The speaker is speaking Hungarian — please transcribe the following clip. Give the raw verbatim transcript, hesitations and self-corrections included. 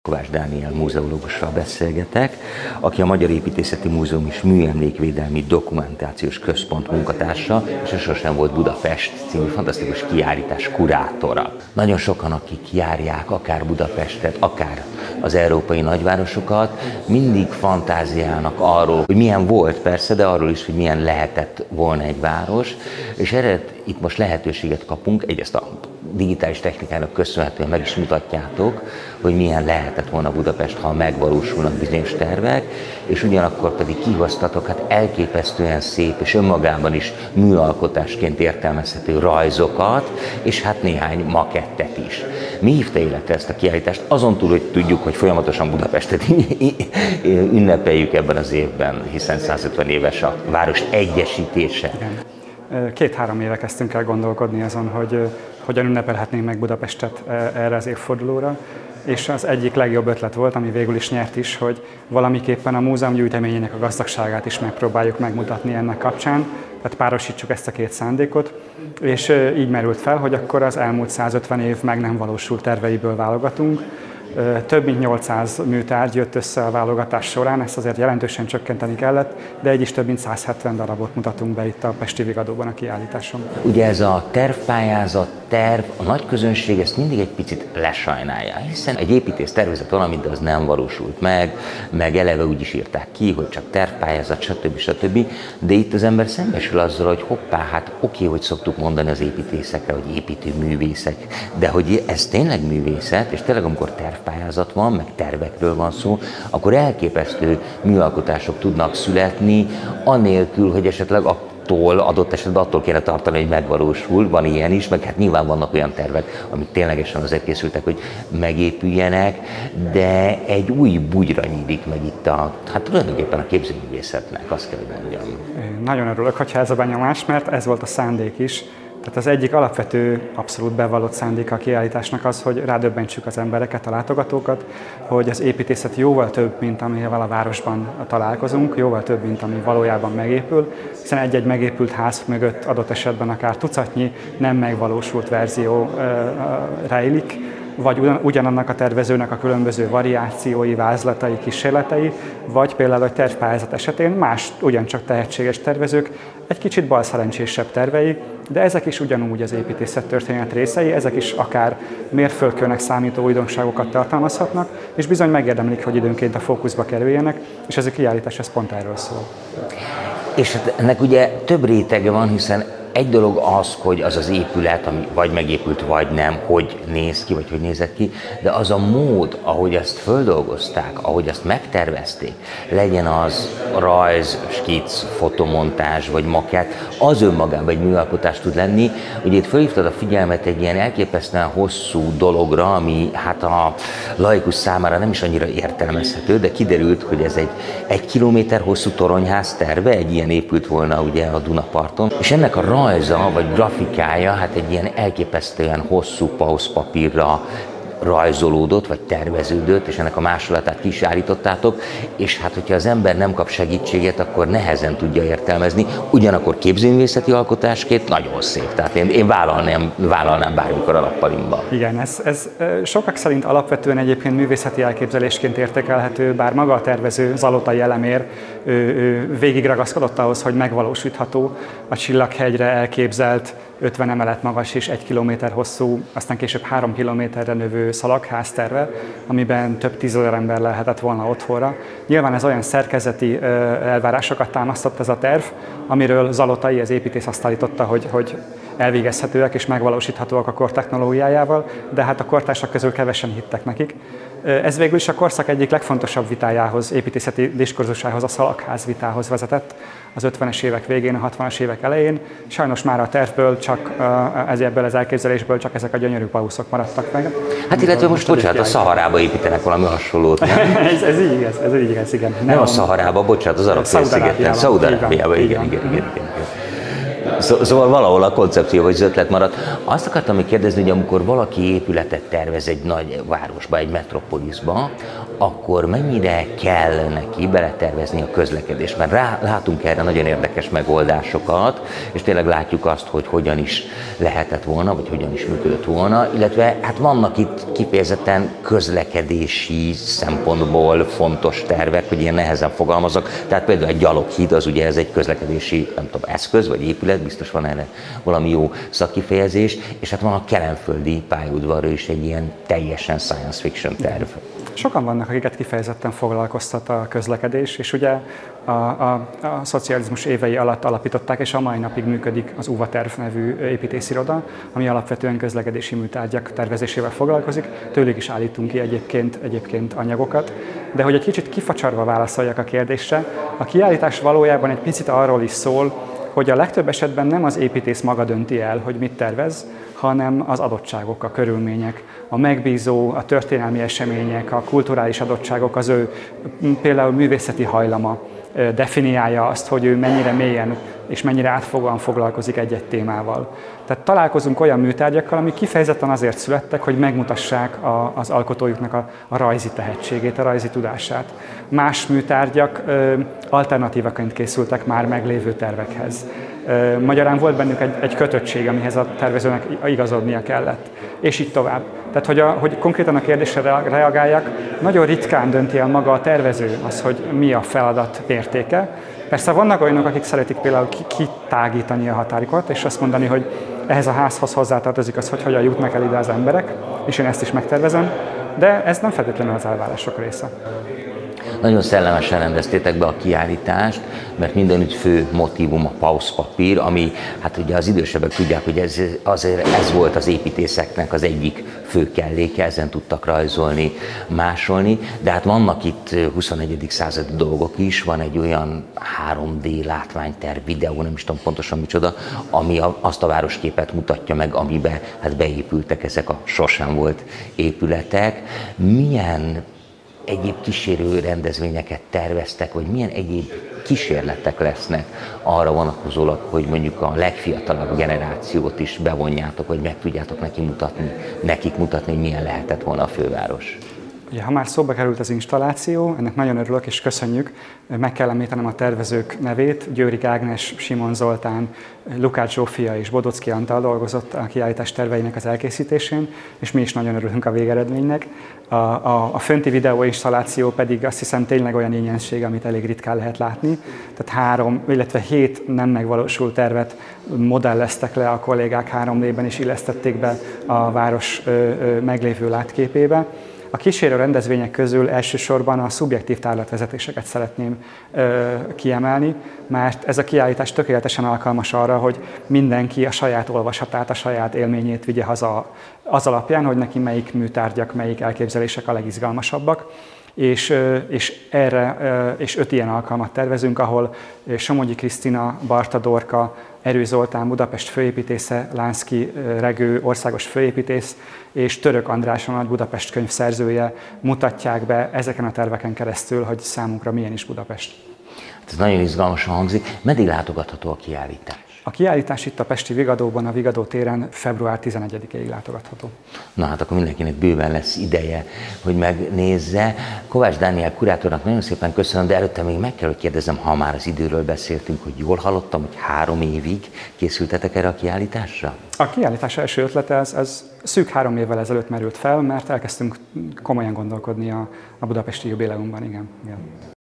Kovács Dániel múzeológussal beszélgetek, aki a Magyar Építészeti Múzeum és Műemlékvédelmi Dokumentációs Központ munkatársa, és sosem volt Budapest című fantasztikus kiállítás kurátora. Nagyon sokan, akik járják akár Budapestet, akár az európai nagyvárosokat, mindig fantáziálnak arról, hogy milyen volt persze, de arról is, hogy milyen lehetett volna egy város, és erre itt most lehetőséget kapunk, egyrészt a digitális technikának köszönhetően meg is mutatjátok, hogy milyen lehetett volna Budapest, ha megvalósulnak bizonyos tervek, és ugyanakkor pedig kihoztatok hát elképesztően szép és önmagában is műalkotásként értelmezhető rajzokat, és hát néhány makettet is. Mi hívta életre ezt a kiállítást? Azon túl, hogy tudjuk, hogy folyamatosan Budapestet ünnepeljük ebben az évben, hiszen százötven éves a város egyesítése. Igen. Két-három éve kezdtünk el gondolkodni azon, hogy hogyan ünnepelhetnénk meg Budapestet erre az évfordulóra, és az egyik legjobb ötlet volt, ami végül is nyert is, hogy valamiképpen a múzeum gyűjteményének a gazdagságát is megpróbáljuk megmutatni ennek kapcsán, tehát párosítsuk ezt a két szándékot, és így merült fel, hogy akkor az elmúlt százötven év meg nem valósult terveiből válogatunk. Több mint nyolcszáz műtárgy jött össze a válogatás során, ezt azért jelentősen csökkenteni kellett, de egy is több mint száz hetven darabot mutatunk be itt a Pesti Vigadóban a kiállításon. Ugye ez a tervpályázat, terv, a nagy közönség ezt mindig egy picit lesajnálja, hiszen egy építész tervezett valamit, de az nem valósult meg, meg eleve úgy is írták ki, hogy csak tervpályázat, stb. stb. De itt az ember szembesül azzal, hogy hoppá, hát oké, hogy szoktuk mondani az építészekre, hogy építőművészek, de hogy ez tényleg művészet, és tényleg amikor tervpályázat van, meg tervekről van szó, akkor elképesztő műalkotások tudnak születni, anélkül, hogy esetleg attól, adott esetben attól kéne tartani, hogy megvalósul, van ilyen is, meg hát nyilván vannak olyan tervek, amik ténylegesen azért készültek, hogy megépüljenek, de egy új bugyra nyílik meg itt a, hát tulajdonképpen a képzőművészetnek, azt kell, hogy mondjam. Én nagyon örülök, hogyha ez a benyomás, mert ez volt a szándék is. Tehát az egyik alapvető, abszolút bevallott szándéka a kiállításnak az, hogy rádöbbentsük az embereket, a látogatókat, hogy az építészet jóval több, mint amivel a városban találkozunk, jóval több, mint ami valójában megépül, hiszen egy-egy megépült ház mögött adott esetben akár tucatnyi nem megvalósult verzió rejlik, vagy ugyanannak a tervezőnek a különböző variációi, vázlatai, kísérletei, vagy például a tervpályázat esetén más ugyancsak tehetséges tervezők, egy kicsit balszerencsésebb tervei, de ezek is ugyanúgy az építészettörténet részei, ezek is akár mérföldkőnek számító újdonságokat tartalmazhatnak, és bizony megérdemlik, hogy időnként a fókuszba kerüljenek, és ez a kiállítás ez pont erről szól. És hát ennek ugye több rétege van, hiszen egy dolog az, hogy az az épület, ami vagy megépült, vagy nem, hogy néz ki, vagy hogy nézett ki, de az a mód, ahogy ezt földolgozták, ahogy ezt megtervezték, legyen az rajz, skic, fotomontázs, vagy makett, az önmagában egy műalkotás tud lenni. Ugye itt felhívtad a figyelmet egy ilyen elképesztően hosszú dologra, ami hát a laikus számára nem is annyira értelmezhető, de kiderült, hogy ez egy egy kilométer hosszú toronyház terve, egy ilyen épült volna ugye a Dunaparton, és ennek a rajza vagy grafikája hát egy ilyen elképesztően hosszú pauszpapírra rajzolódott, vagy terveződött, és ennek a másolatát ki is állítottátok, és hát, hogyha az ember nem kap segítséget, akkor nehezen tudja értelmezni, ugyanakkor képzőművészeti alkotásként nagyon szép, tehát én, én vállalnám, vállalnám bármikor a lappalimba. Igen, ez, ez sokak szerint alapvetően egyébként művészeti elképzelésként értékelhető, bár maga a tervező, Zalotai Elemér ő, ő végig ragaszkodott ahhoz, hogy megvalósítható a Csillaghegyre elképzelt ötven emelet magas és egy kilométer hosszú, aztán később három kilométerre növő szalagház terve, amiben több tízezer ember lehetett volna otthonra. Nyilván ez olyan szerkezeti elvárásokat támasztott ez a terv, amiről Zalotai, az építész azt állította, hogy, hogy elvégezhetőek és megvalósíthatóak a kor technológiájával, de hát a kortársak közül kevesen hittek nekik. Ez végül is a korszak egyik legfontosabb vitájához, építészeti diskurzusához, a szalagház vitához vezetett az ötvenes évek végén, a hatvanas évek elején. Sajnos már a tervből, csak ebből az elképzelésből csak ezek a gyönyörű pauszok maradtak meg. Hát illetve most, bocsánat, a Szaharába építenek valami hasonlót, nem? ez, ez így igaz, ez így igaz, igen. Nem, nem a Szaharába, bocsánat, az Arab-félszigeten, Szaúd-Arábiában, igen, igen, igen, igen, igen. Szóval valahol a koncepció vagy az ötlet maradt. Azt akartam még kérdezni, hogy amikor valaki épületet tervez egy nagy városba, egy metropoliszba, akkor mennyire kell neki beletervezni a közlekedést? Mert rá, látunk erre nagyon érdekes megoldásokat, és tényleg látjuk azt, hogy hogyan is lehetett volna, vagy hogyan is működött volna, illetve hát vannak itt kifejezetten közlekedési szempontból fontos tervek, hogy ilyen nehezen fogalmazok. Tehát például egy gyaloghíd, az ugye ez egy közlekedési, nem tudom, eszköz vagy épület, biztos van erre valami jó szakkifejezés, és hát van a kelenföldi pályaudvarról is egy ilyen teljesen science fiction terv. Sokan vannak, akiket kifejezetten foglalkoztat a közlekedés, és ugye a, a, a szocializmus évei alatt alapították, és a mai napig működik az u v a terv nevű építésziroda, ami alapvetően közlekedési műtárgyak tervezésével foglalkozik. Tőlük is állítunk ki egyébként, egyébként anyagokat. De hogy egy kicsit kifacsarva válaszoljak a kérdésre, a kiállítás valójában egy picit arról is szól, hogy a legtöbb esetben nem az építész maga dönti el, hogy mit tervez, hanem az adottságok, a körülmények, a megbízó, a történelmi események, a kulturális adottságok, az ő például művészeti hajlama definiálja azt, hogy ő mennyire mélyen és mennyire átfogóan foglalkozik egy-egy témával. Tehát találkozunk olyan műtárgyakkal, amik kifejezetten azért születtek, hogy megmutassák a, az alkotójuknak a, a rajzi tehetségét, a rajzi tudását. Más műtárgyak ö, alternatívaként készültek már meglévő tervekhez. Ö, magyarán volt bennük egy, egy kötöttség, amihez a tervezőnek igazodnia kellett, és így tovább. Tehát, hogy, a, hogy konkrétan a kérdésre reagáljak, nagyon ritkán dönti el maga a tervező az, hogy mi a feladat értéke. Persze vannak olyanok, akik szeretik például kitágítani a határokat, és azt mondani, hogy ehhez a házhoz hozzátartozik az, hogy hogyan jutnak el ide az emberek, és én ezt is megtervezem, de ez nem feltétlenül az elvárások része. Nagyon szellemesen rendeztétek be a kiállítást, mert mindenütt fő motívum a pauszpapír, ami, hát ugye az idősebbek tudják, hogy ez, azért ez volt az építészeknek az egyik fő kelléke, ezen tudtak rajzolni, másolni, de hát vannak itt huszonegyedik századi dolgok is, van egy olyan három dé látványterv, videó, nem is tudom pontosan micsoda, ami azt a városképet mutatja meg, amiben hát beépültek ezek a sosem volt épületek. Milyen egyéb kísérő rendezvényeket terveztek, vagy milyen egyéb kísérletek lesznek arra vonatkozólag, hogy mondjuk a legfiatalabb generációt is bevonjátok, vagy meg tudjátok neki mutatni, nekik mutatni, hogy milyen lehetett volna a főváros? Ja, ha már szóba került az installáció, ennek nagyon örülök és köszönjük. Meg kell említenem a tervezők nevét. Győrik Ágnes, Simon Zoltán, Lukács Zsófia és Bodocki Antal dolgozott a kiállítás terveinek az elkészítésén, és mi is nagyon örülünk a végeredménynek. A, a, a fönti videóinstalláció pedig azt hiszem tényleg olyan ingyenesség, amit elég ritkán lehet látni. Tehát három, illetve hét nem megvalósult tervet modelleztek le a kollégák három dében és illesztették be a város ö, ö, meglévő látképébe. A kísérő rendezvények közül elsősorban a szubjektív tárlatvezetéseket szeretném ö, kiemelni, mert ez a kiállítás tökéletesen alkalmas arra, hogy mindenki a saját olvasatát, a saját élményét vigye haza az alapján, hogy neki melyik műtárgyak, melyik elképzelések a legizgalmasabbak. És, és erre és öt ilyen alkalmat tervezünk, ahol Somogyi Krisztina, Barta Dorka, Erő Zoltán, Budapest főépítésze, Lánszky Regő, országos főépítész, és Török András, a Nagy Budapest könyv szerzője mutatják be ezeken a terveken keresztül, hogy számunkra milyen is Budapest. Ez nagyon izgalmasan hangzik. Meddig látogatható a kiállítás? A kiállítás itt a pesti Vigadóban, a Vigadó téren február tizenegyedikéig látogatható. Na hát akkor mindenkinek bőven lesz ideje, hogy megnézze. Kovács Dániel kurátornak nagyon szépen köszönöm, de előtte még meg kell, hogy kérdezem, ha már az időről beszéltünk, hogy jól hallottam, hogy három évig készültetek erre a kiállításra? A kiállítás első ötlete ez, ez szűk három évvel ezelőtt merült fel, mert elkezdtünk komolyan gondolkodni a, a budapesti jubileumban, igen. igen.